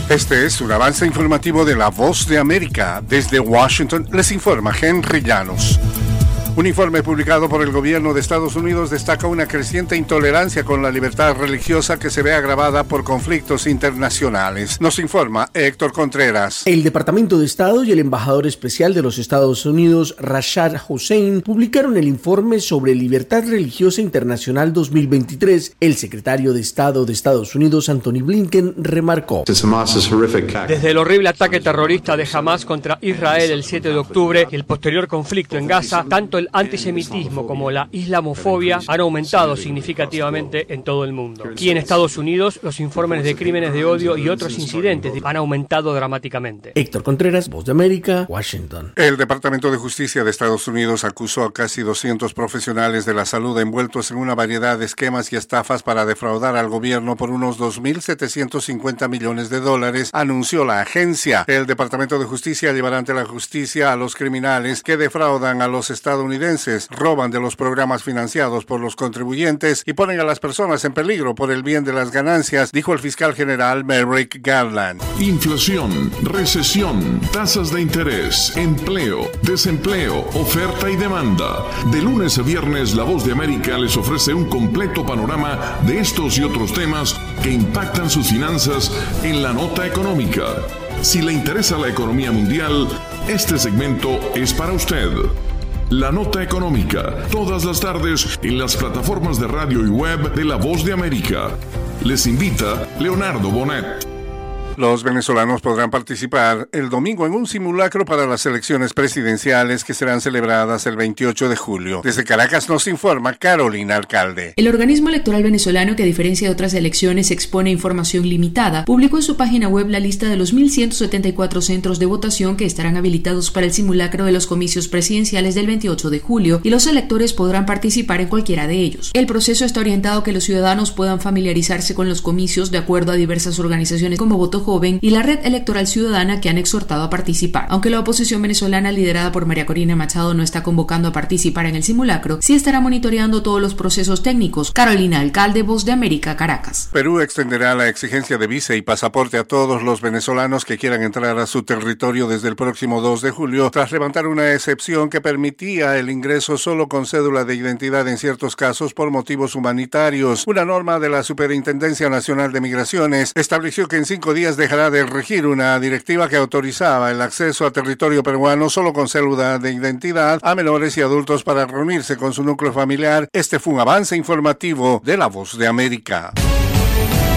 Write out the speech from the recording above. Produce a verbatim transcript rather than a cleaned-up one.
Este es un avance informativo de La Voz de América. Desde Washington les informa Henry Llanos. Un informe publicado por el gobierno de Estados Unidos destaca una creciente intolerancia con la libertad religiosa que se ve agravada por conflictos internacionales. Nos informa Héctor Contreras. El Departamento de Estado y el embajador especial de los Estados Unidos, Rashad Hussain, publicaron el informe sobre Libertad Religiosa Internacional dos mil veintitrés. El secretario de Estado de Estados Unidos, Anthony Blinken, remarcó: Desde el horrible ataque terrorista de Hamas contra Israel el siete de octubre y el posterior conflicto en Gaza, tanto el antisemitismo como la islamofobia han aumentado significativamente en todo el mundo. Aquí en Estados Unidos, los informes de crímenes de odio y otros incidentes han aumentado dramáticamente. Héctor Contreras, Voz de América, Washington. El Departamento de Justicia de Estados Unidos acusó a casi doscientos profesionales de la salud envueltos en una variedad de esquemas y estafas para defraudar al gobierno por unos dos mil setecientos cincuenta millones de dólares, anunció la agencia. El Departamento de Justicia llevará ante la justicia a los criminales que defraudan a los estadounidenses, roban de los programas financiados por los contribuyentes y ponen a las personas en peligro por el bien de las ganancias, dijo el fiscal general Merrick Garland. Inflación, recesión, tasas de interés, empleo, desempleo, oferta y demanda. De lunes a viernes, La Voz de América les ofrece un completo panorama de estos y otros temas que impactan sus finanzas en la nota económica. Si le interesa la economía mundial, este segmento es para usted. La Nota Económica, todas las tardes en las plataformas de radio y web de La Voz de América. Les invita Leonardo Bonet. Los venezolanos podrán participar el domingo en un simulacro para las elecciones presidenciales que serán celebradas el veintiocho de julio. Desde Caracas nos informa Carolina Alcalde. El organismo electoral venezolano, que a diferencia de otras elecciones expone información limitada, publicó en su página web la lista de los mil ciento setenta y cuatro centros de votación que estarán habilitados para el simulacro de los comicios presidenciales del veintiocho de julio, y los electores podrán participar en cualquiera de ellos. El proceso está orientado a que los ciudadanos puedan familiarizarse con los comicios de acuerdo a diversas organizaciones como Voto Joven y la Red Electoral Ciudadana, que han exhortado a participar. Aunque la oposición venezolana liderada por María Corina Machado no está convocando a participar en el simulacro, sí estará monitoreando todos los procesos técnicos. Carolina Alcalde, Voz de América, Caracas. Perú extenderá la exigencia de visa y pasaporte a todos los venezolanos que quieran entrar a su territorio desde el próximo dos de julio, tras levantar una excepción que permitía el ingreso solo con cédula de identidad en ciertos casos por motivos humanitarios. Una norma de la Superintendencia Nacional de Migraciones estableció que en cinco días dejará de regir una directiva que autorizaba el acceso a territorio peruano solo con cédula de identidad a menores y adultos para reunirse con su núcleo familiar. Este fue un avance informativo de La Voz de América.